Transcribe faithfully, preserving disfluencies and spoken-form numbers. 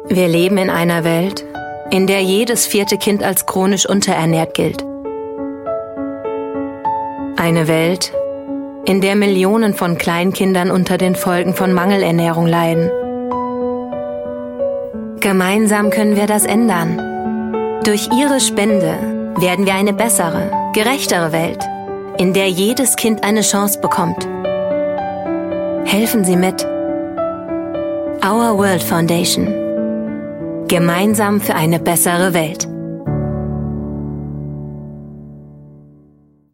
Wir leben in einer Welt, in der jedes vierte Kind als chronisch unterernährt gilt. Eine Welt, in der Millionen von Kleinkindern unter den Folgen von Mangelernährung leiden. Gemeinsam können wir das ändern. Durch Ihre Spende werden wir eine bessere, gerechtere Welt, in der jedes Kind eine Chance bekommt. Helfen Sie mit. Our World Foundation. Gemeinsam für eine bessere Welt.